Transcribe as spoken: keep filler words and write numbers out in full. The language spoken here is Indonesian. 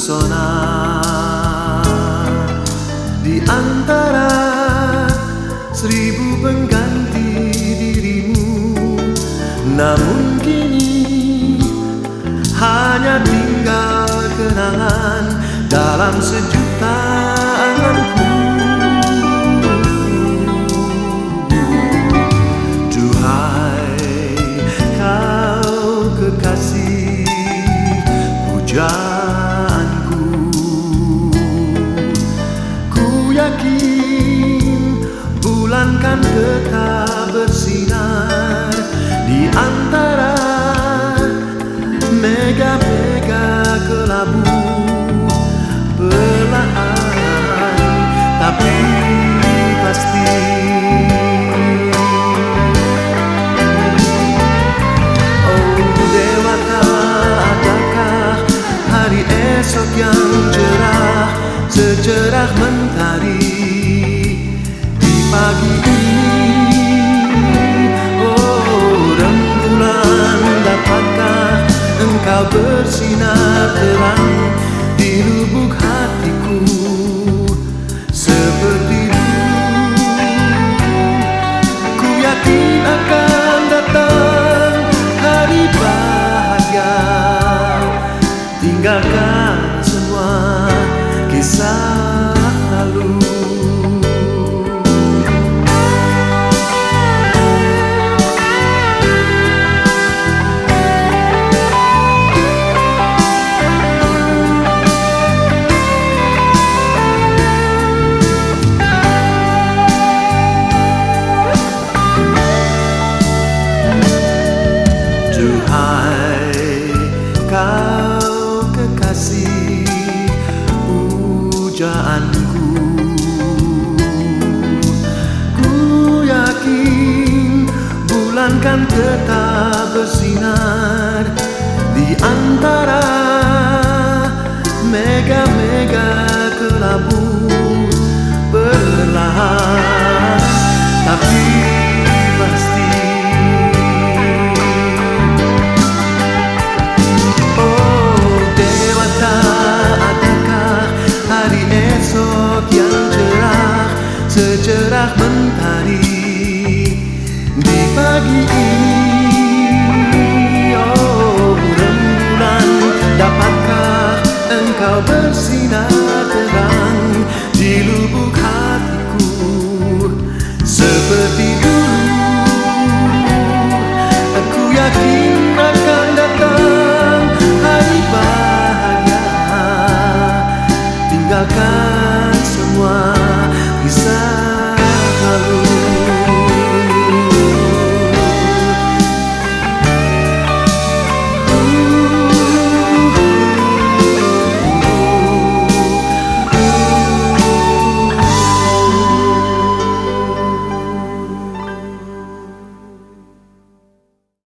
terpesona di antara seribu pengganti dirimu. Namun kini hanya tinggal kenangan dalam sejuta anganku. Duhai kau kekasih pujaanku, ku yakin bulan kan tetap bersinar di antara mega-mega kelabu perlahan tapi pasti. Oh dewata, adakah hari esok yang cerah secerah mentari di pagi ini? Oh rembulan, dapatkah engkau bersinar terang di lubuk hatiku seperti dulu? Ku yakin akan datang hari bahagia, tinggalkan semua kisah lalu. Kau kekasih pujaanku, ku yakin bulan kan tetap bersinar di antara mega-mega kelabu perlahan tapi pasti. Secerah mentari di pagi ini. Oh rembulan, dapatkah engkau bersinar terang di lubuk hatiku seperti dulu? Aku yakin